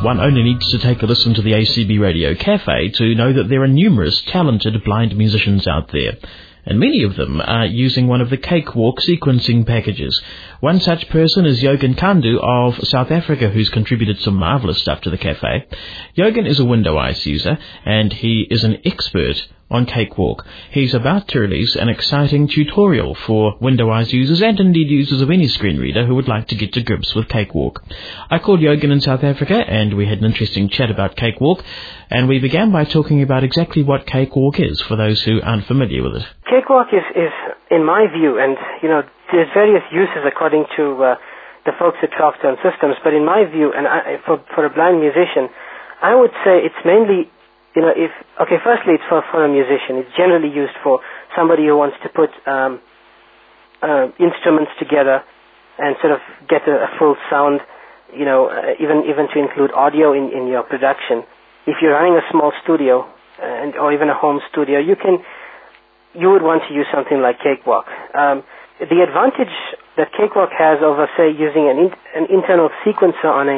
one only needs to take a listen to the ACB Radio Cafe to know that there are numerous talented blind musicians out there. And many of them are using one of the Cakewalk sequencing packages. One such person is Yogan Kandu of South Africa, who's contributed some marvellous stuff to the cafe. Yogan is a Window-Eyes user, and he is an expert on Cakewalk. He's about to release an exciting tutorial for Window-Eyes users and indeed users of any screen reader who would like to get to grips with Cakewalk. I called Yogan in South Africa and we had an interesting chat about Cakewalk, and we began by talking about exactly what Cakewalk is for those who aren't familiar with it. Cakewalk is in my view, and there's various uses according to the folks that talk on systems, but in my view, and for a blind musician, I would say it's mainly firstly, it's for a musician. It's generally used for somebody who wants to put instruments together and sort of get a full sound, even to include audio in your production. If you're running a small studio or even a home studio, you would want to use something like Cakewalk. The advantage that Cakewalk has over, say, using an internal sequencer on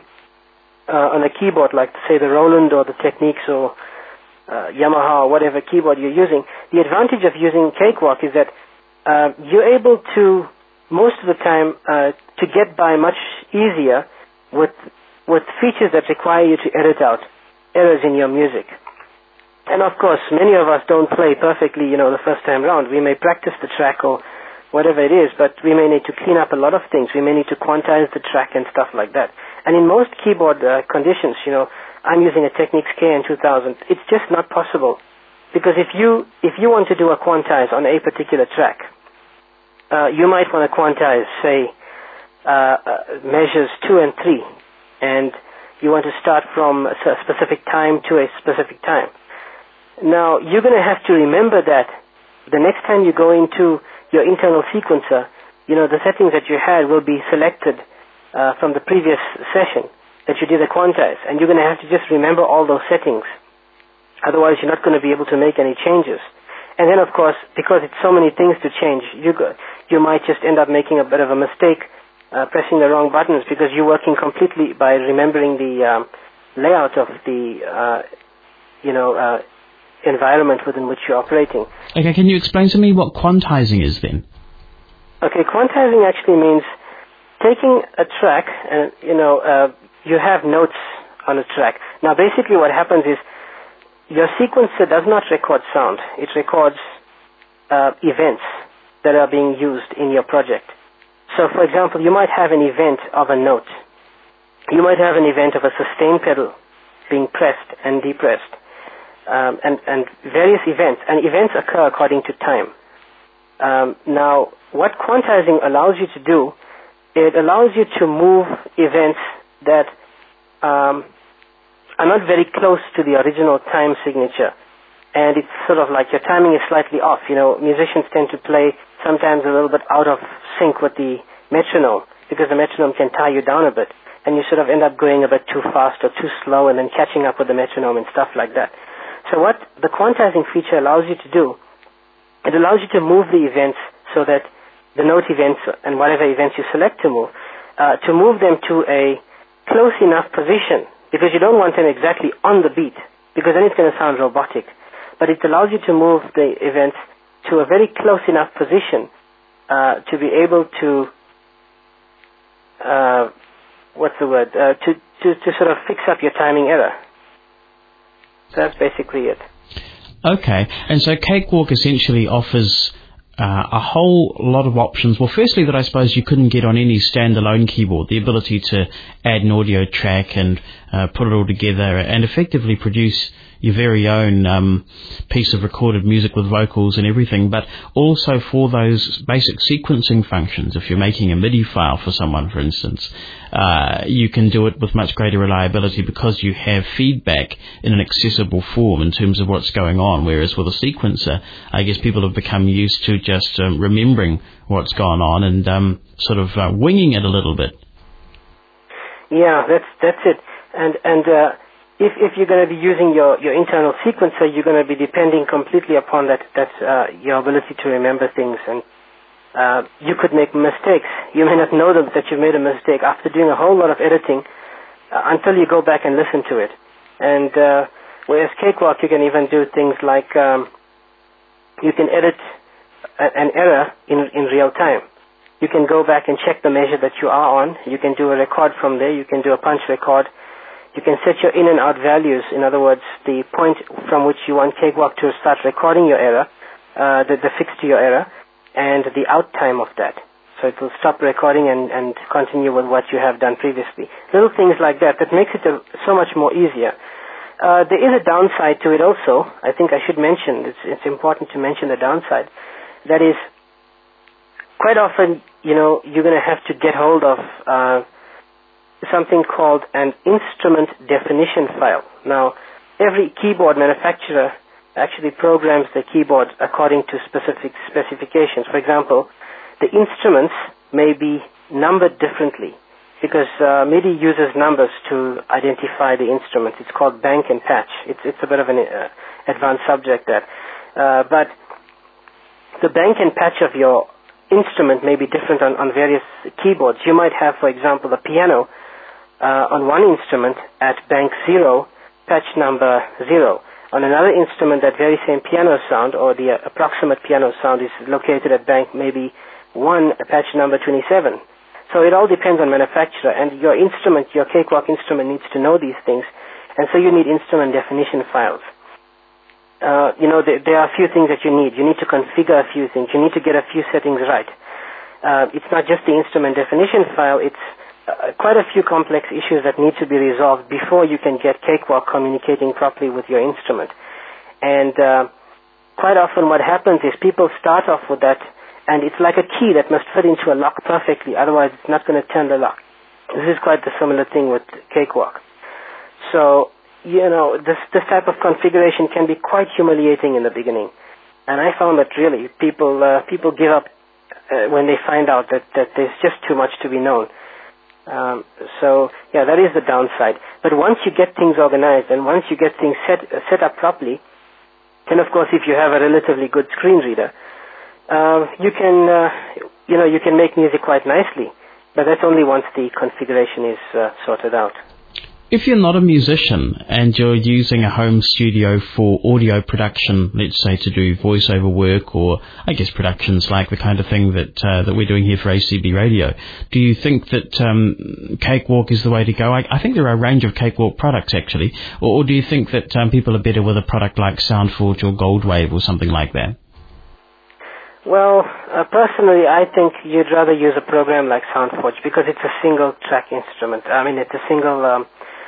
a keyboard, like, say, the Roland or the Technics or Yamaha or whatever keyboard you're using, the advantage of using Cakewalk is that you're able to, most of the time, to get by much easier with features that require you to edit out errors in your music. And, of course, many of us don't play perfectly, the first time round. We may practice the track or whatever it is, but we may need to clean up a lot of things. We may need to quantize the track and stuff like that. And in most keyboard conditions, I'm using a Technics KN2000. It's just not possible, because if you want to do a quantize on a particular track, you might want to quantize, say, measures 2 and 3, and you want to start from a specific time to a specific time. Now, you're going to have to remember that the next time you go into your internal sequencer, the settings that you had will be selected from the previous session that you did a quantize, and you're going to have to just remember all those settings. Otherwise, you're not going to be able to make any changes. And then, of course, because it's so many things to change, you might just end up making a bit of a mistake pressing the wrong buttons, because you're working completely by remembering the layout of the environment within which you're operating. Okay, can you explain to me what quantizing is then? Okay, quantizing actually means taking a track, and you have notes on a track. Now, basically, what happens is your sequencer does not record sound; it records events that are being used in your project. So, for example, you might have an event of a note. You might have an event of a sustain pedal being pressed and depressed, and various events. And events occur according to time. Now, what quantizing allows you to do, it allows you to move events that are not very close to the original time signature. And it's sort of like your timing is slightly off. Musicians tend to play sometimes a little bit out of sync with the metronome, because the metronome can tie you down a bit, and you sort of end up going a bit too fast or too slow and then catching up with the metronome and stuff like that. So what the quantizing feature allows you to do, it allows you to move the events so that the note events and whatever events you select to move them to a close enough position, because you don't want them exactly on the beat, because then it's going to sound robotic. But it allows you to move the events to a very close enough position to be able to, to sort of fix up your timing error. So that's basically it. Okay, and so Cakewalk essentially offers a whole lot of options. Well, firstly, that I suppose you couldn't get on any standalone keyboard, the ability to add an audio track and put it all together and effectively produce your very own piece of recorded music with vocals and everything, but also for those basic sequencing functions. If you're making a MIDI file for someone, for instance, you can do it with much greater reliability because you have feedback in an accessible form in terms of what's going on, whereas with a sequencer, I guess people have become used to just remembering what's gone on and sort of winging it a little bit. Yeah, that's it. And if you're going to be using your internal sequencer, you're going to be depending completely upon your ability to remember things. And you could make mistakes. You may not know that you've made a mistake. After doing a whole lot of editing, until you go back and listen to it. And whereas Cakewalk, you can even do things like you can edit an error in real time. You can go back and check the measure that you are on. You can do a record from there. You can do a punch record. You can set your in and out values. In other words, the point from which you want Cakewalk to start recording your error, the fix to your error, and the out time of that. So it will stop recording and continue with what you have done previously. Little things like that makes it so much more easier. There is a downside to it also. I think I should mention, it's important to mention the downside. That is, quite often, you're going to have to get hold of something called an instrument definition file. Now, every keyboard manufacturer actually programs the keyboard according to specific specifications. For example, the instruments may be numbered differently because MIDI uses numbers to identify the instruments. It's called bank and patch. It's a bit of an advanced subject there. But the bank and patch of your instrument may be different on various keyboards. You might have, for example, a piano on one instrument at bank 0, patch number 0. On another instrument, that very same piano sound or the approximate piano sound is located at bank maybe 1, patch number 27. So it all depends on manufacturer, and your instrument, your Cakewalk instrument, needs to know these things, and so you need instrument definition files. There are a few things that you need. You need to configure a few things. You need to get a few settings right. It's not just the instrument definition file. It's quite a few complex issues that need to be resolved before you can get Cakewalk communicating properly with your instrument. And quite often what happens is people start off with that, and it's like a key that must fit into a lock perfectly, otherwise it's not going to turn the lock. This is quite the similar thing with Cakewalk. So, this type of configuration can be quite humiliating in the beginning. And I found that really people give up when they find out that there's just too much to be known. That is the downside. But once you get things organized and once you get things set up properly, then of course if you have a relatively good screen reader, you can make music quite nicely. But that's only once the configuration is sorted out. If you're not a musician and you're using a home studio for audio production, let's say to do voiceover work or I guess productions like the kind of thing that we're doing here for ACB Radio, do you think that Cakewalk is the way to go? I think there are a range of Cakewalk products actually, or do you think that people are better with a product like SoundForge or Goldwave or something like that? Well, personally, I think you'd rather use a program like SoundForge because it's a single track instrument. I mean, it's a single...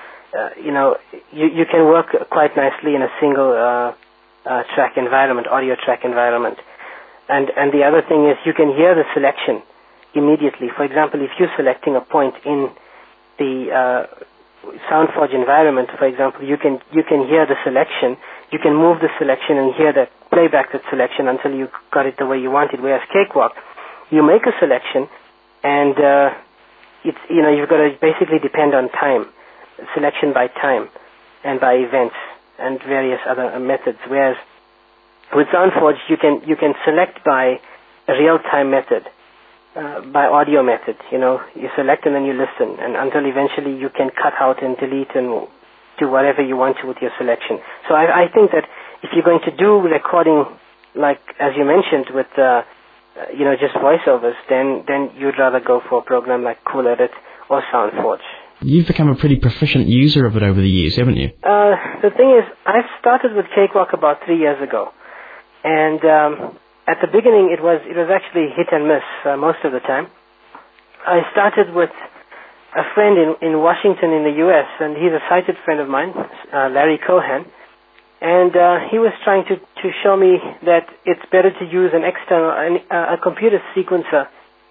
you can work quite nicely in a single track environment, audio track environment. And the other thing is you can hear the selection immediately. For example, if you're selecting a point in the SoundForge environment, for example, you can hear the selection. You can move the selection and hear that, playback that selection until you got it the way you want it. Whereas Cakewalk, you make a selection and you've got to basically depend on time. Selection by time and by events and various other methods. Whereas with SoundForge, you can select by a real-time method, by audio method. You select and then you listen, and until eventually you can cut out and delete and do whatever you want to with your selection. So I think that if you're going to do recording, like as you mentioned, with just voiceovers, then you'd rather go for a program like Cool Edit or SoundForge. You've become a pretty proficient user of it over the years, haven't you? The thing is, I started with Cakewalk about 3 years ago. And at the beginning, it was actually hit and miss most of the time. I started with a friend in Washington in the U.S., and he's a sighted friend of mine, Larry Cohen. And he was trying to show me that it's better to use an external, a computer sequencer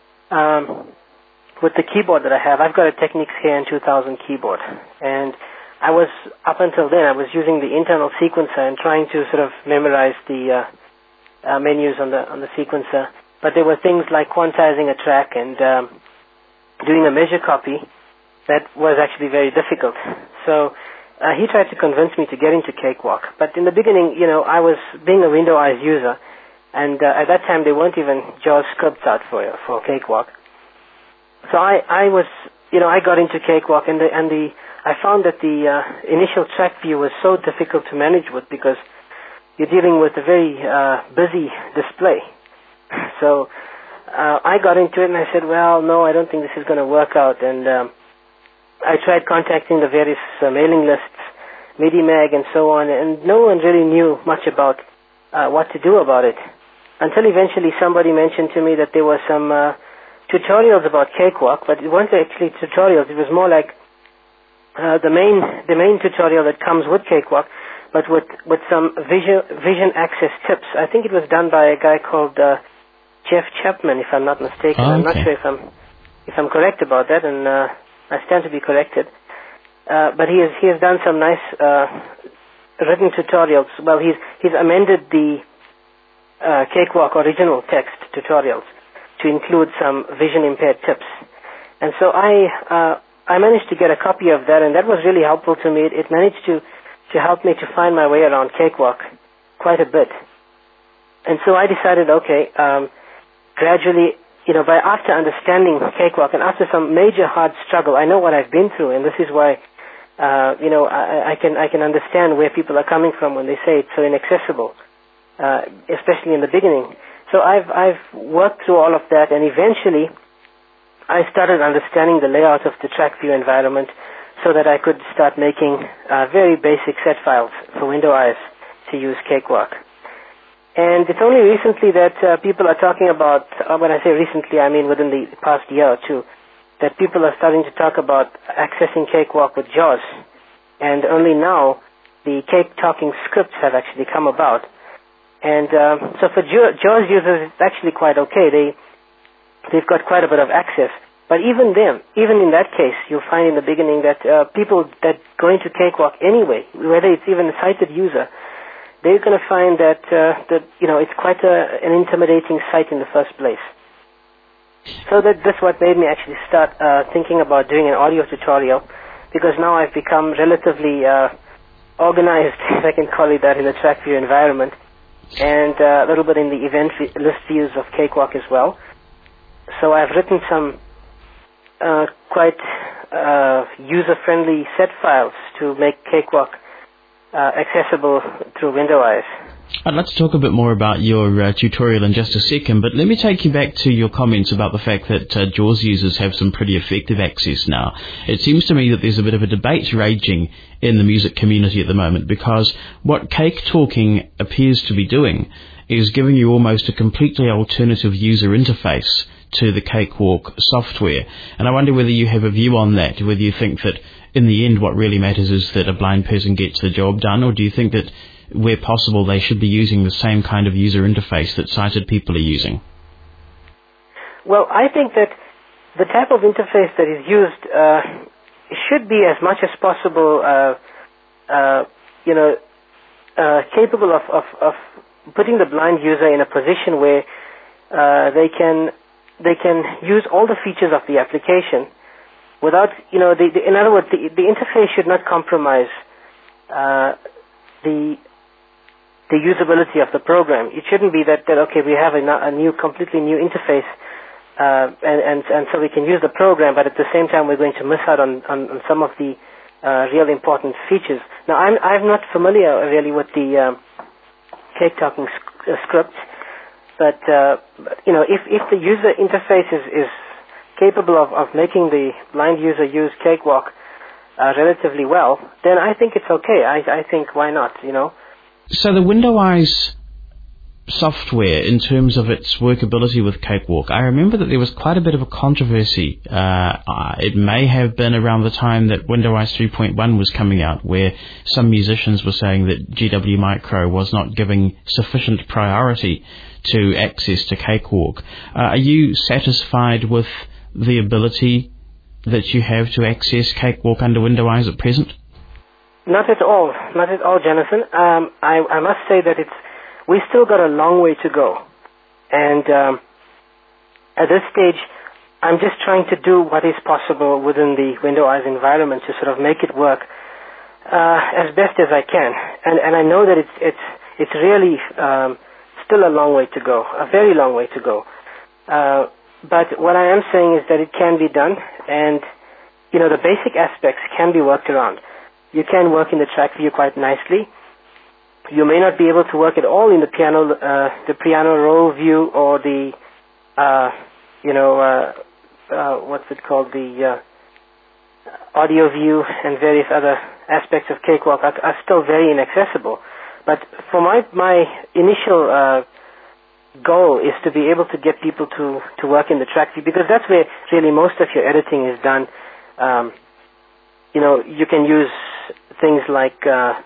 with the keyboard that I have. I've got a Technics KN 2000 keyboard, and I was, up until then, I was using the internal sequencer and trying to sort of memorize the menus on the sequencer. But there were things like quantizing a track and doing a measure copy that was actually very difficult. So he tried to convince me to get into Cakewalk. But in the beginning, I was being a Windows user, and at that time there weren't even JAWS scripts out for Cakewalk. So I was, I got into Cakewalk, and I found that the initial track view was so difficult to manage with because you're dealing with a very busy display. So I got into it and I said, well, no, I don't think this is going to work out. And I tried contacting the various mailing lists, MIDI-Mag and so on, and no one really knew much about what to do about it. Until eventually somebody mentioned to me that there were some tutorials about Cakewalk, but it wasn't actually tutorials. It was more like the main tutorial that comes with Cakewalk, but with some vision access tips. I think it was done by a guy called Jeff Chapman, if I'm not mistaken. Oh, okay. I'm not sure if I'm correct about that, and I stand to be corrected. But he has done some nice written tutorials. Well, he's amended the Cakewalk original text tutorials to include some vision impaired tips. And so I managed to get a copy of that, and that was really helpful to me. It managed to help me to find my way around Cakewalk quite a bit. And so I decided, okay, gradually, after understanding Cakewalk and after some major hard struggle, I know what I've been through, and this is why, I can understand where people are coming from when they say it's so inaccessible, especially in the beginning. So I've worked through all of that, and eventually I started understanding the layout of the track view environment so that I could start making very basic set files for Windows to use Cakewalk. And it's only recently that people are talking about, when I say recently, I mean within the past year or two, that people are starting to talk about accessing Cakewalk with JAWS. And only now the Cake Talking scripts have actually come about. And so for JAWS users, it's actually quite okay. They've got quite a bit of access. But even in that case, you'll find in the beginning that people that go into Cakewalk anyway, whether it's even a sighted user, they're going to find that it's quite an intimidating site in the first place. So that's what made me actually start thinking about doing an audio tutorial, because now I've become relatively organized, if I can call it that, in the track view environment, and a little bit in the event list views of Cakewalk as well. So I've written some quite user-friendly set files to make Cakewalk accessible through Windows. I'd like to talk a bit more about your tutorial in just a second, but let me take you back to your comments about the fact that JAWS users have some pretty effective access now. It seems to me that there's a bit of a debate raging in the music community at the moment, because what Cake Talking appears to be doing is giving you almost a completely alternative user interface to the Cakewalk software. And I wonder whether you have a view on that, whether you think that in the end what really matters is that a blind person gets the job done, or do you think that where possible they should be using the same kind of user interface that sighted people are using? Well, I think that the type of interface that is used should be as much as possible capable of putting the blind user in a position where they can use all the features of the application without, in other words, the interface should not compromise the usability of the program. It shouldn't be that okay, we have a completely new interface, and so we can use the program, but at the same time we're going to miss out on some of the real important features. Now, I'm not familiar really with the Cake Talking script, but if the user interface is capable of making the blind user use Cakewalk relatively well, then I think it's okay. I think, why not, So the Windows software, in terms of its workability with Cakewalk, I remember that there was quite a bit of a controversy. It may have been around the time that Windows 3.1 was coming out, where some musicians were saying that GW Micro was not giving sufficient priority to access to Cakewalk. Are you satisfied with the ability that you have to access Cakewalk under Windows at present? Not at all, Jonathan. I must say that we still got a long way to go, and at this stage, I'm just trying to do what is possible within the Windows environment to sort of make it work as best as I can, and I know that it's really still a long way to go, a very long way to go. But what I am saying is that it can be done, and the basic aspects can be worked around. You can work in the track view quite nicely. You may not be able to work at all in the piano roll view or the, what's it called, the audio view, and various other aspects of Cakewalk are still very inaccessible. But for my initial goal is to be able to get people to work in the track view, because that's where really most of your editing is done. You can use things like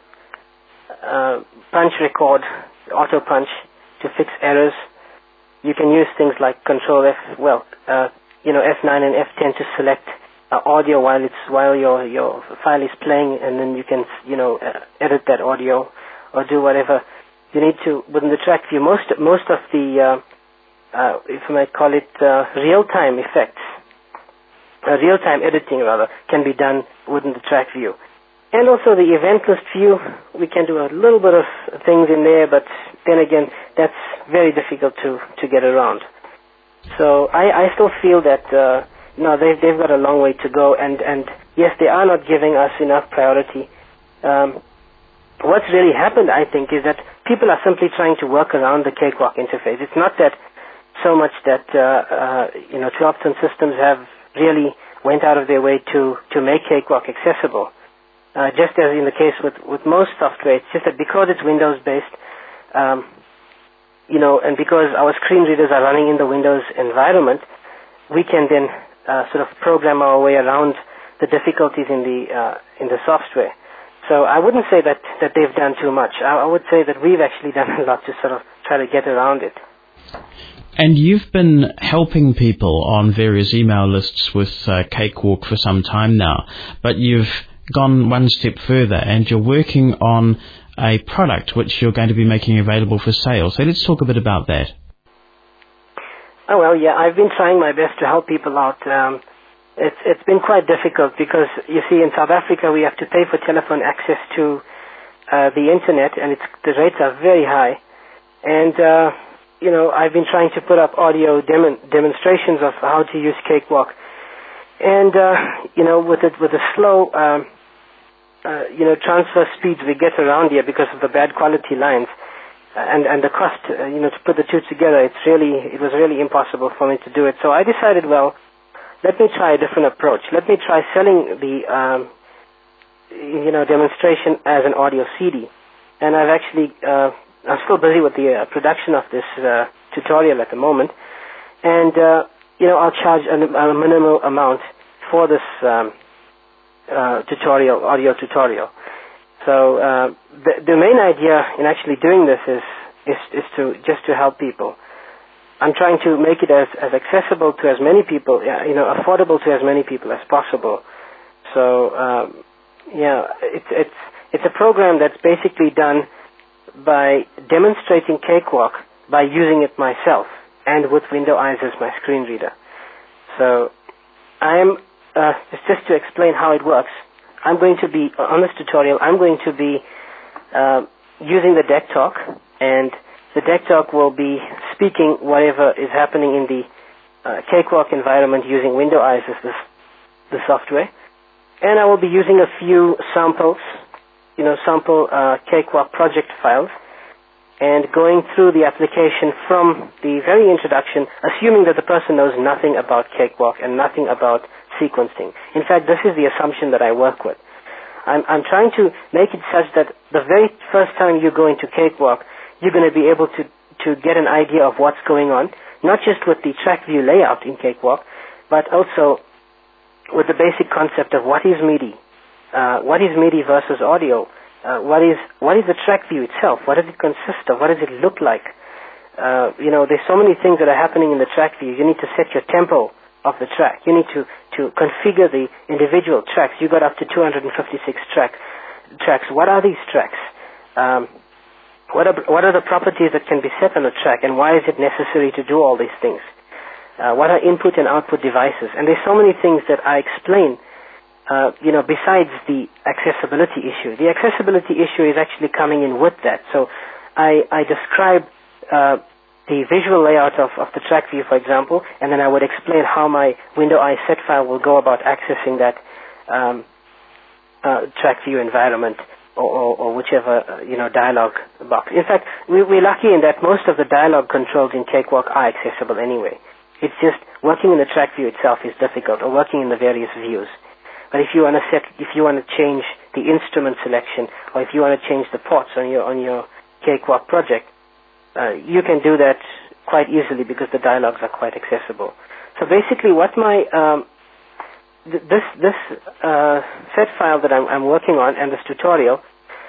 punch record, auto punch to fix errors. You can use things like Control F9 and F10 to select audio while your file is playing, and then you can edit that audio or do whatever you need to within the track view. Most of the if I might call it real-time effects, real-time editing rather, can be done within the track view. And also the event list view, we can do a little bit of things in there, but then again, that's very difficult to get around. So I still feel that they've got a long way to go, and yes, they are not giving us enough priority. What's really happened, I think, is that people are simply trying to work around the Cakewalk interface. It's not that so much that 12-ton systems have really went out of their way to make Cakewalk accessible. Just as in the case with most software, it's just that because it's Windows-based, and because our screen readers are running in the Windows environment, we can then sort of program our way around the difficulties in the software. So I wouldn't say that they've done too much. I would say that we've actually done a lot to sort of try to get around it. And you've been helping people on various email lists with Cakewalk for some time now, but you've gone one step further and you're working on a product which you're going to be making available for sale. So let's talk a bit about that. Oh, well, yeah, I've been trying my best to help people out. It's been quite difficult because, you see, in South Africa we have to pay for telephone access to the internet, and the rates are very high. And, I've been trying to put up audio demonstrations of how to use Cakewalk. And, with the slow, transfer speeds we get around here because of the bad quality lines, and the cost, to put the two together, it was really impossible for me to do it. So I decided, well, let me try a different approach. Let me try selling the, demonstration as an audio CD. And I've actually, I'm still busy with the production of this tutorial at the moment. And, I'll charge a minimal amount for this audio tutorial. So the main idea in actually doing this is to help people. I'm trying to make it as accessible to as many people, affordable to as many people as possible. So it's a program that's basically done by demonstrating Cakewalk by using it myself and with Window Eyes as my screen reader. So I'm just to explain how it works. I'm going to be on this tutorial. I'm going to be using the Deck Talk, and the Deck Talk will be speaking whatever is happening in the Cakewalk environment using Window Eyes as the software. And I will be using a few samples, sample Cakewalk project files, and going through the application from the very introduction, assuming that the person knows nothing about Cakewalk and nothing about sequencing. In fact, this is the assumption that I work with. I'm trying to make it such that the very first time you go into Cakewalk, you're going to be able to get an idea of what's going on, not just with the track view layout in Cakewalk, but also with the basic concept of what is MIDI, versus audio, what is the track view itself, what does it consist of, what does it look like. There's so many things that are happening in the track view. You need to set your tempo of the track. You need to configure the individual tracks. You got up to 256 tracks. What are these tracks? What are the properties that can be set on a track, and why is it necessary to do all these things? What are input and output devices? And there's so many things that I explain, besides the accessibility issue. The accessibility issue is actually coming in with that. So I describe the visual layout of the track view, for example, and then I would explain how my Window Eyes set file will go about accessing that track view environment or whichever dialog box. In fact, we're lucky in that most of the dialog controls in Cakewalk are accessible anyway. It's just working in the track view itself is difficult, or working in the various views. But if you want to change the instrument selection, or if you want to change the ports on your Cakewalk project, you can do that quite easily because the dialogues are quite accessible. So basically, what my this set file that I'm working on and this tutorial,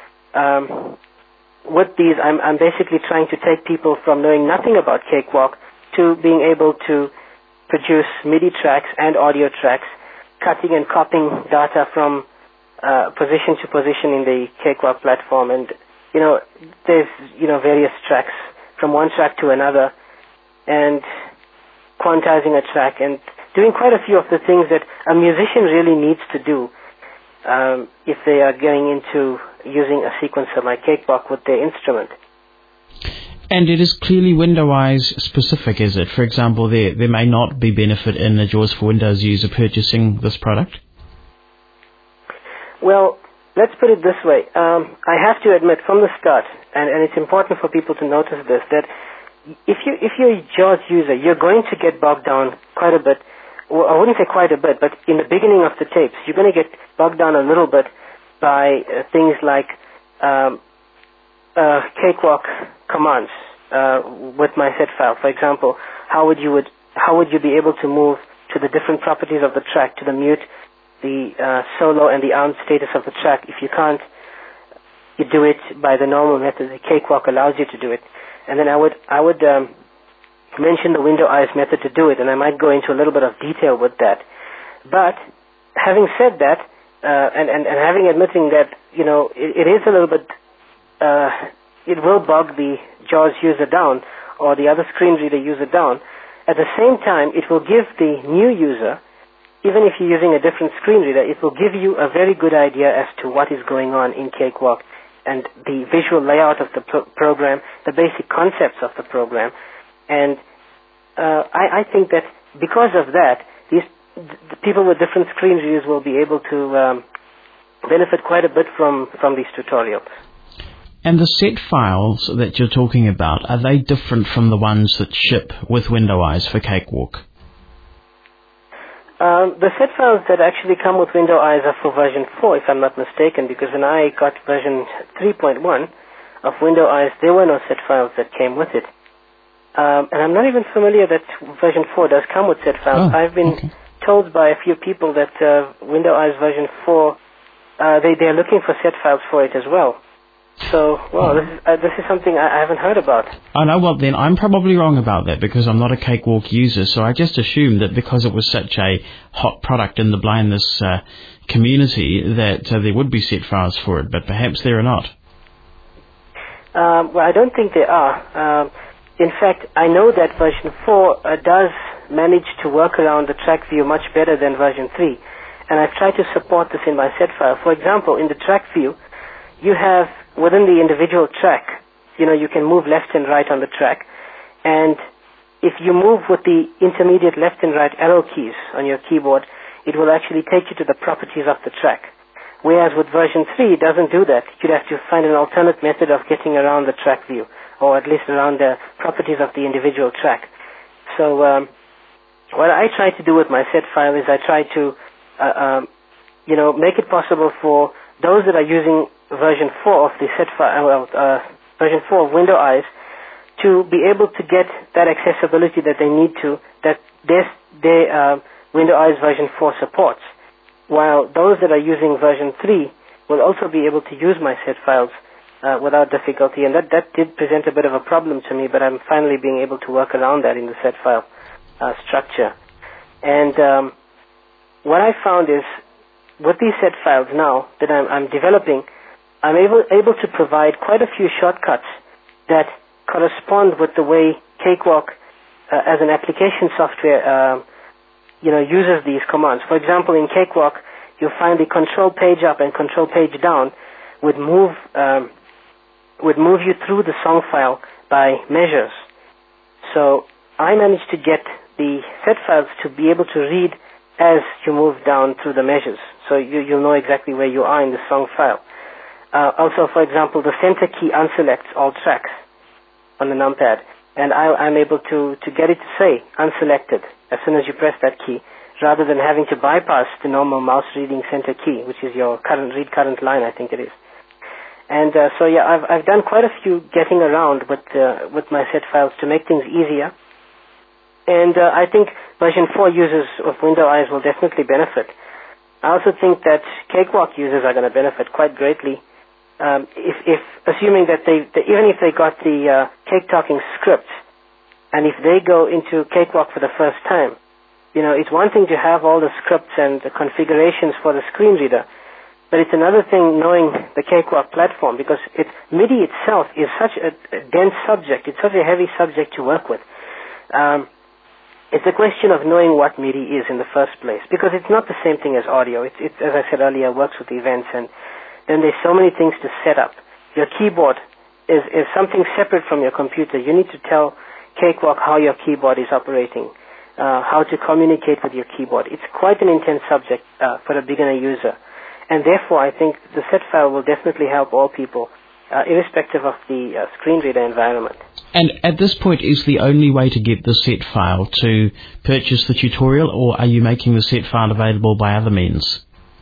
with these, I'm basically trying to take people from knowing nothing about Cakewalk to being able to produce MIDI tracks and audio tracks, cutting and copying data from position to position in the Cakewalk platform, and there's various tracks from one track to another, and quantizing a track and doing quite a few of the things that a musician really needs to do if they are going into using a sequencer like Cakewalk with their instrument. And it is clearly Windows specific, is it? For example, there may not be benefit in a JAWS for Windows user purchasing this product? Well, let's put it this way. I have to admit from the start, and it's important for people to notice this, that if you're a JAWS user, you're going to get bogged down quite a bit. Well, I wouldn't say quite a bit, but in the beginning of the tapes, you're going to get bogged down a little bit by things like Cakewalk commands with my set file. For example, how would you be able to move to the different properties of the track, to the mute, the solo, and the arm status of the track? If you can't, you do it by the normal method. The Cakewalk allows you to do it. And then I would mention the window eyes method to do it, and I might go into a little bit of detail with that. But having said that, and having admitting that it is a little bit, it will bog the JAWS user down or the other screen reader user down. At the same time, it will give the new user, even if you're using a different screen reader, it will give you a very good idea as to what is going on in Cakewalk and the visual layout of the program, the basic concepts of the program. And I think that because of that, the people with different screen readers will be able to benefit quite a bit from these tutorials. And the set files that you're talking about, are they different from the ones that ship with Window Eyes for Cakewalk? The set files that actually come with Window Eyes are for version 4, if I'm not mistaken, because when I got version 3.1 of Window Eyes, there were no set files that came with it. And I'm not even familiar that version 4 does come with set files. I've been told by a few people that Window Eyes version 4, they're looking for set files for it as well. So, well, this is something I haven't heard about. Oh, no, well, then I'm probably wrong about that because I'm not a Cakewalk user, so I just assumed that because it was such a hot product in the blindness community that there would be set files for it, but perhaps there are not. Well, I don't think there are. In fact, I know that version 4 does manage to work around the track view much better than version 3, and I've tried to support this in my set file. For example, in the track view, you have, within the individual track, you can move left and right on the track, and if you move with the intermediate left and right arrow keys on your keyboard, it will actually take you to the properties of the track. Whereas with version 3, it doesn't do that. You'd have to find an alternate method of getting around the track view, or at least around the properties of the individual track. So what I try to do with my set file is I try to make it possible for those that are using version 4 of the set file, version 4 of Window Eyes, to be able to get that accessibility that they need to, that their Window Eyes version 4 supports. While those that are using version 3 will also be able to use my set files without difficulty, and that did present a bit of a problem to me, but I'm finally being able to work around that in the set file structure. And what I found is, with these set files now that I'm developing, I'm able to provide quite a few shortcuts that correspond with the way Cakewalk, as an application software, uses these commands. For example, in Cakewalk, you'll find the control page up and control page down would move you through the song file by measures. So I managed to get the set files to be able to read as you move down through the measures. So you'll know exactly where you are in the song file. Also, for example, the center key unselects all tracks on the numpad, and I'm able to get it to say unselected as soon as you press that key, rather than having to bypass the normal mouse reading center key, which is your read current line, I think it is. And so yeah, I've done quite a few getting around with my set files to make things easier. And I think version 4 users of Windows will definitely benefit. I also think that Cakewalk users are going to benefit quite greatly. If assuming that even if they got the Cake Talking script, and if they go into Cakewalk for the first time, it's one thing to have all the scripts and the configurations for the screen reader, but it's another thing knowing the Cakewalk platform, because MIDI itself is such a dense subject. It's such a heavy subject to work with. It's a question of knowing what MIDI is in the first place, because it's not the same thing as audio. It's as I said earlier, works with events, and then there's so many things to set up. Your keyboard is something separate from your computer. You need to tell Cakewalk how your keyboard is operating, how to communicate with your keyboard. It's quite an intense subject for a beginner user. And therefore, I think the set file will definitely help all people, irrespective of the screen reader environment. And at this point, is the only way to get the set file to purchase the tutorial, or are you making the set file available by other means?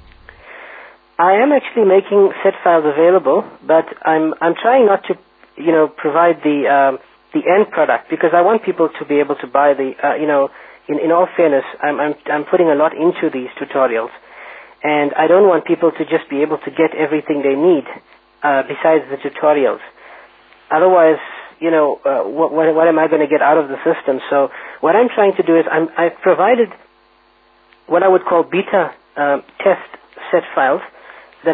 I am actually making set files available, but I'm trying not to, provide the end product, because I want people to be able to buy the, in all fairness, I'm putting a lot into these tutorials, and I don't want people to just be able to get everything they need besides the tutorials. Otherwise, what am I going to get out of the system? So what I'm trying to do is I've provided what I would call beta test set files that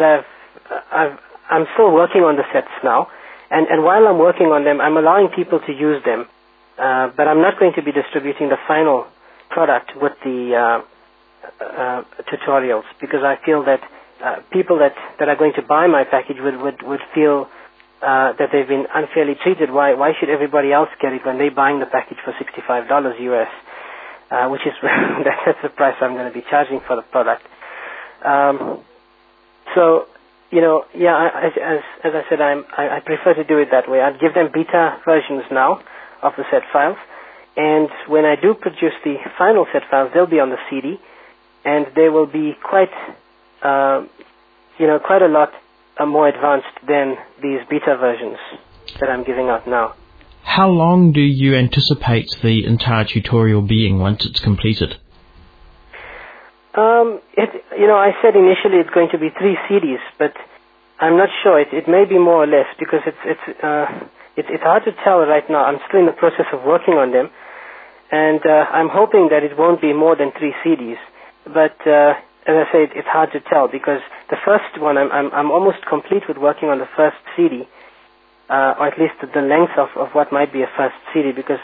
I'm still working on the sets now, and while I'm working on them, I'm allowing people to use them, but I'm not going to be distributing the final product with the tutorials, because I feel that people that are going to buy my package would feel that they've been unfairly treated. Why should everybody else get it when they're buying the package for $65 US, which is that's the price I'm going to be charging for the product. So, as I said, I prefer to do it that way. I'd give them beta versions now of the set files, and when I do produce the final set files, they'll be on the CD, and they will be quite a lot more advanced than these beta versions that I'm giving out now. How long do you anticipate the entire tutorial being once it's completed? I said initially it's going to be 3 CDs, but I'm not sure. It may be more or less, because it's hard to tell right now. I'm still in the process of working on them, and I'm hoping that it won't be more than 3 CDs. But as I said, it's hard to tell, because the first one I'm almost complete with working on the first CD, or at least the length of what might be a first CD, because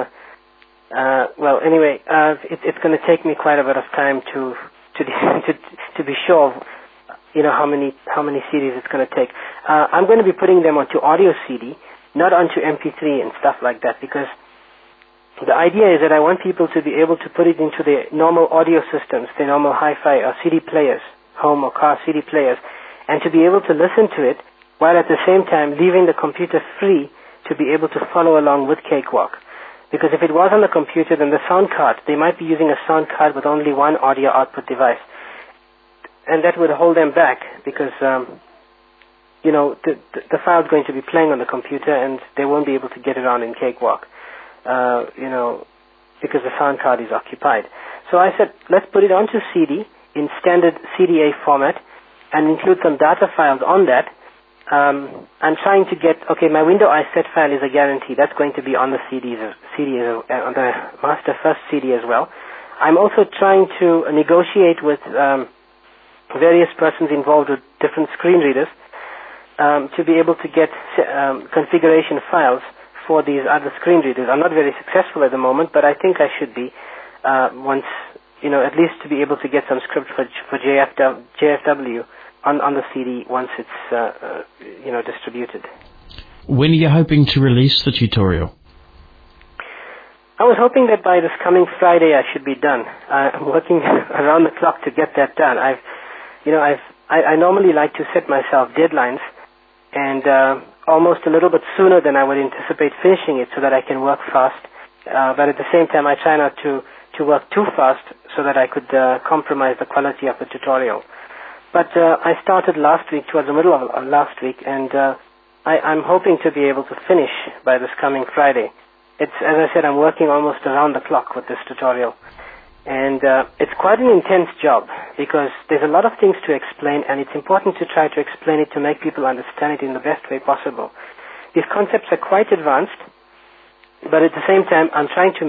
it's going to take me quite a bit of time to be sure of, how many CDs it's going to take. I'm going to be putting them onto audio CD, not onto MP3 and stuff like that, because the idea is that I want people to be able to put it into their normal audio systems, their normal hi-fi or CD players, home or car CD players, and to be able to listen to it while at the same time leaving the computer free to be able to follow along with Cakewalk. Because if it was on the computer, then the sound card, they might be using a sound card with only one audio output device. And that would hold them back, because, the file is going to be playing on the computer, and they won't be able to get it on in Cakewalk, because the sound card is occupied. So I said, let's put it onto CD in standard CDA format and include some data files on that. I'm trying to get, my Windows set file is a guarantee. That's going to be on the CD, on the master first CD as well. I'm also trying to negotiate with various persons involved with different screen readers to be able to get configuration files for these other screen readers. I'm not very successful at the moment, but I think I should be once, at least to be able to get some script for JFW on the CD once it's distributed. When are you hoping to release the tutorial? I was hoping that by this coming Friday I should be done. I'm working around the clock to get that done. I normally like to set myself deadlines, and almost a little bit sooner than I would anticipate finishing it, so that I can work fast. But at the same time, I try not to work too fast, so that I could compromise the quality of the tutorial. But I started last week, towards the middle of last week, and I'm hoping to be able to finish by this coming Friday. As I said, I'm working almost around the clock with this tutorial. And it's quite an intense job, because there's a lot of things to explain, and it's important to try to explain it to make people understand it in the best way possible. These concepts are quite advanced, but at the same time, I'm trying to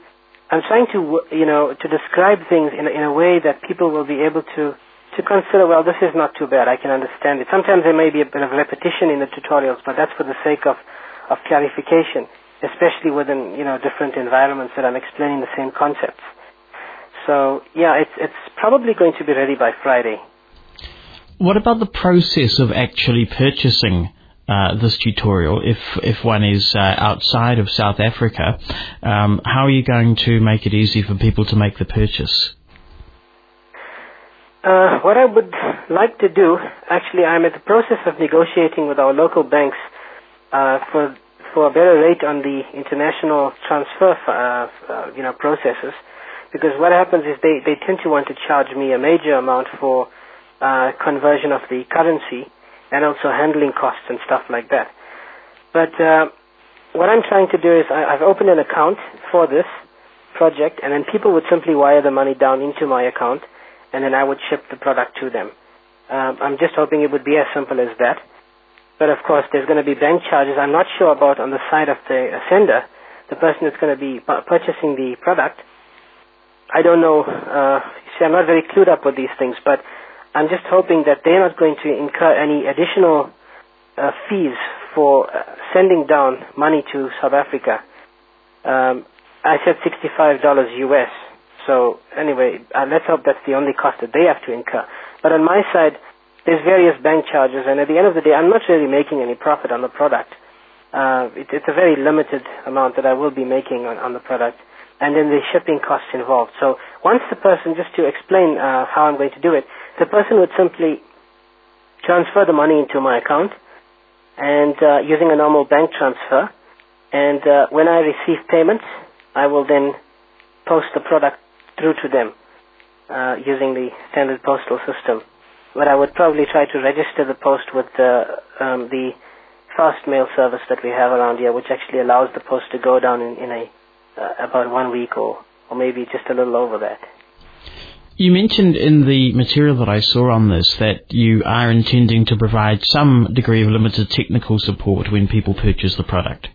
describe things in a way that people will be able to consider, well, this is not too bad, I can understand it. Sometimes there may be a bit of repetition in the tutorials, but that's for the sake of clarification, especially within, different environments that I'm explaining the same concepts. So, yeah, it's probably going to be ready by Friday. What about the process of actually purchasing this tutorial? If one is outside of South Africa, how are you going to make it easy for people to make the purchase? What I would like to do, actually, I'm in the process of negotiating with our local banks for a better rate on the international transfer, processes. Because what happens is they tend to want to charge me a major amount for conversion of the currency, and also handling costs and stuff like that. But what I'm trying to do is I've opened an account for this project, and then people would simply wire the money down into my account, and then I would ship the product to them. I'm just hoping it would be as simple as that. But of course, there's going to be bank charges. I'm not sure about on the side of the sender, the person that's going to be purchasing the product. I don't know. I'm not very clued up with these things, but I'm just hoping that they're not going to incur any additional fees for sending down money to South Africa. I said $65 US. So anyway, let's hope that's the only cost that they have to incur. But on my side, there's various bank charges, and at the end of the day, I'm not really making any profit on the product. It's a very limited amount that I will be making on the product, and then the shipping costs involved. So once the person, just to explain how I'm going to do it, the person would simply transfer the money into my account, and using a normal bank transfer, and when I receive payment, I will then post the product through to them using the standard postal system. But I would probably try to register the post with the fast mail service that we have around here, which actually allows the post to go down in about 1 week or maybe just a little over that. You mentioned in the material that I saw on this that you are intending to provide some degree of limited technical support when people purchase the product.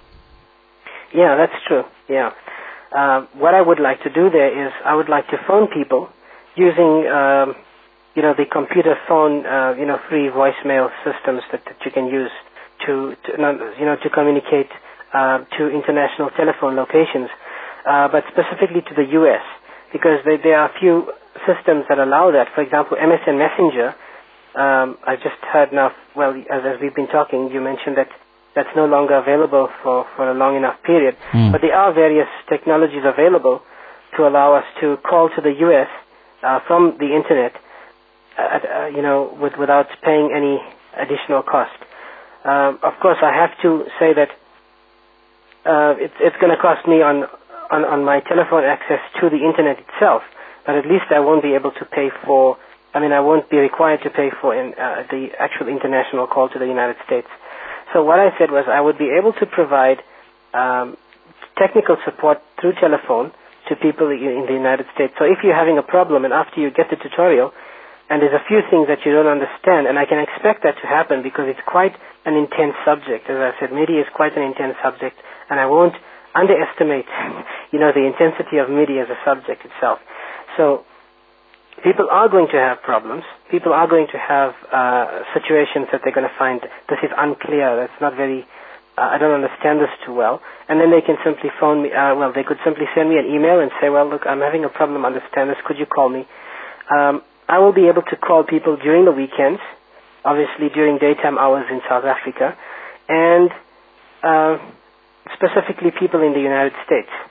Yeah, that's true. Yeah. What I would like to do there is I would like to phone people using the computer phone, free voicemail systems that you can use to communicate to international telephone locations, but specifically to the U.S., because there are a few systems that allow that. For example, MSN Messenger, I just heard now, well, as we've been talking, you mentioned that that's no longer available for a long enough period, but there are various technologies available to allow us to call to the U.S. From the internet, without paying any additional cost. Of course, I have to say that it's going to cost me on my telephone access to the internet itself, but at least I won't be able to pay for. I won't be required to pay for the actual international call to the United States. So what I said was I would be able to provide technical support through telephone to people in the United States. So if you're having a problem and after you get the tutorial, and there's a few things that you don't understand, and I can expect that to happen because it's quite an intense subject. As I said, MIDI is quite an intense subject, and I won't underestimate, the intensity of MIDI as a subject itself. So people are going to have problems. People are going to have situations that they're going to find this is unclear. That's not very. I don't understand this too well. And then they can simply phone me. They could simply send me an email and say, well, look, I'm having a problem. Understand this. Could you call me? I will be able to call people during the weekends, obviously during daytime hours in South Africa, and specifically people in the United States.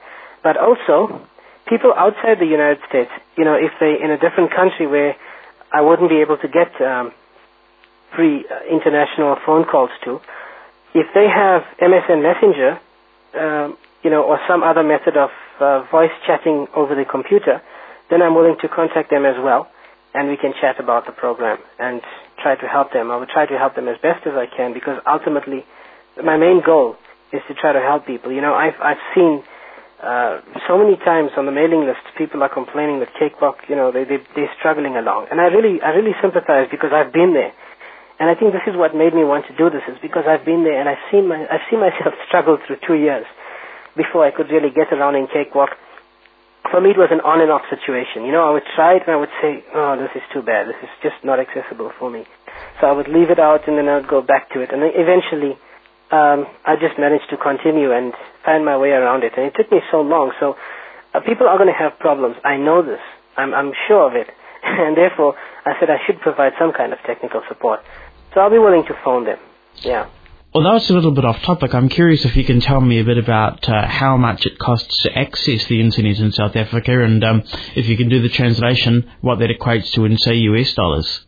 but also people outside the United States, if they in a different country where I wouldn't be able to get free international phone calls to, if they have MSN Messenger, or some other method of voice chatting over the computer, then I'm willing to contact them as well, and we can chat about the program and try to help them. I would try to help them as best as I can, because ultimately my main goal is to try to help people. I've seen so many times on the mailing list, people are complaining that Cakewalk, they're struggling along. And I really sympathize, because I've been there. And I think this is what made me want to do this, is because I've been there and I've seen myself struggle through 2 years before I could really get around in Cakewalk. For me, it was an on and off situation. I would try it and I would say, oh, this is too bad. This is just not accessible for me. So I would leave it out and then I would go back to it. And then eventually, I just managed to continue and find my way around it. And it took me so long. So people are going to have problems. I know this. I'm sure of it. And therefore, I said I should provide some kind of technical support. So I'll be willing to phone them. Yeah. Well, that was a little bit off topic. I'm curious if you can tell me a bit about how much it costs to access the internet in South Africa, and if you can do the translation, what that equates to in, say, US dollars.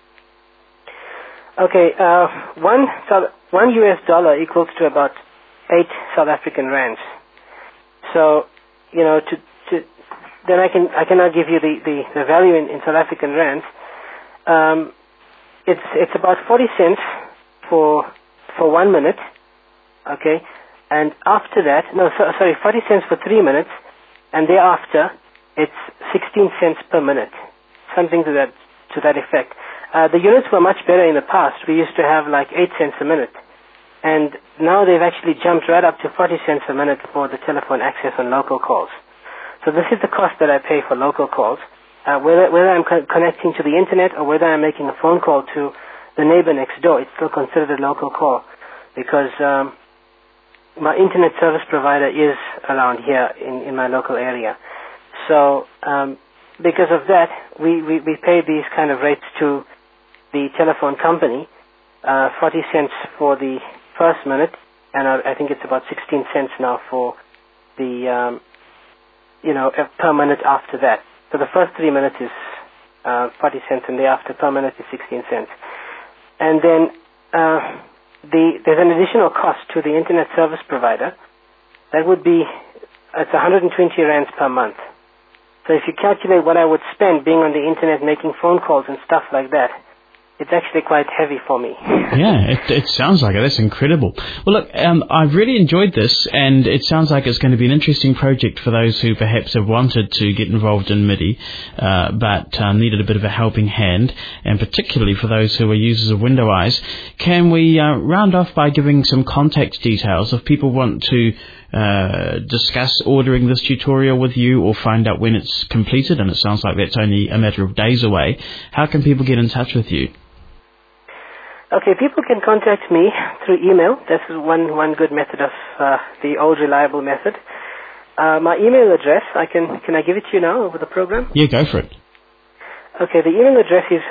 Okay, one US dollar equals to about 8 South African rands. So, then I cannot give you the value in South African rands. It's about 40 cents for 1 minute, okay, and after that, 40 cents for 3 minutes, and thereafter, it's 16 cents per minute, something to that effect. The units were much better in the past. We used to have like 8 cents a minute, and now they've actually jumped right up to 40 cents a minute for the telephone access on local calls. So this is the cost that I pay for local calls. Whether I'm connecting to the internet or whether I'm making a phone call to the neighbor next door, it's still considered a local call, because my internet service provider is around here in my local area. So because of that, we pay these kind of rates to the telephone company, 40 cents for the first minute, and I think it's about 16 cents now for the per minute after that. So the first 3 minutes is 40 cents, and thereafter per minute is 16 cents. And then there's an additional cost to the internet service provider. That would be, it's 120 rands per month. So if you calculate what I would spend being on the internet making phone calls and stuff like that, it's actually quite heavy for me. Yeah, it sounds like it. That's incredible. Well, look, I've really enjoyed this, and it sounds like it's going to be an interesting project for those who perhaps have wanted to get involved in MIDI, but needed a bit of a helping hand, and particularly for those who are users of WindowEyes. Can we round off by giving some contact details if people want to discuss ordering this tutorial with you or find out when it's completed, and it sounds like that's only a matter of days away? How can people get in touch with you? Okay, people can contact me through email. That's one good method of the old reliable method. My email address, can I give it to you now over the program? Yeah, go for it. Okay, the email address is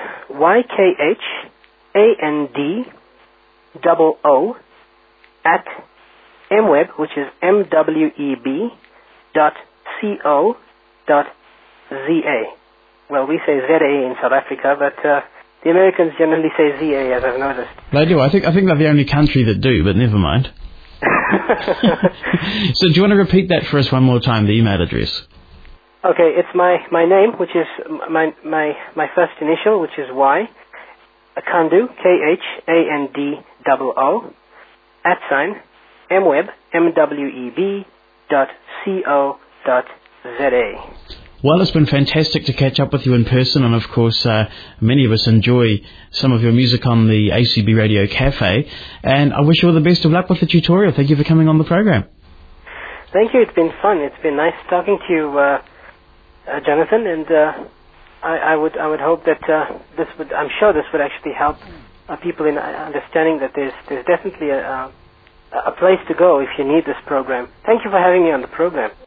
YKHANDOO at mweb, which is mweb.co.za. Well, we say ZA in South Africa, but the Americans generally say ZA, as I've noticed. They do. I think they're the only country that do, but never mind. So do you want to repeat that for us one more time, the email address? Okay, it's my name, which is my first initial, which is Y, Khandu, KHANDOO, @ mweb, mweb.co.za. Well, it's been fantastic to catch up with you in person, and of course, many of us enjoy some of your music on the ACB Radio Cafe, and I wish you all the best of luck with the tutorial. Thank you for coming on the program. Thank you. It's been fun. It's been nice talking to you, Jonathan, and I would hope that I'm sure this would actually help people in understanding that there's definitely a place to go if you need this program. Thank you for having me on the program.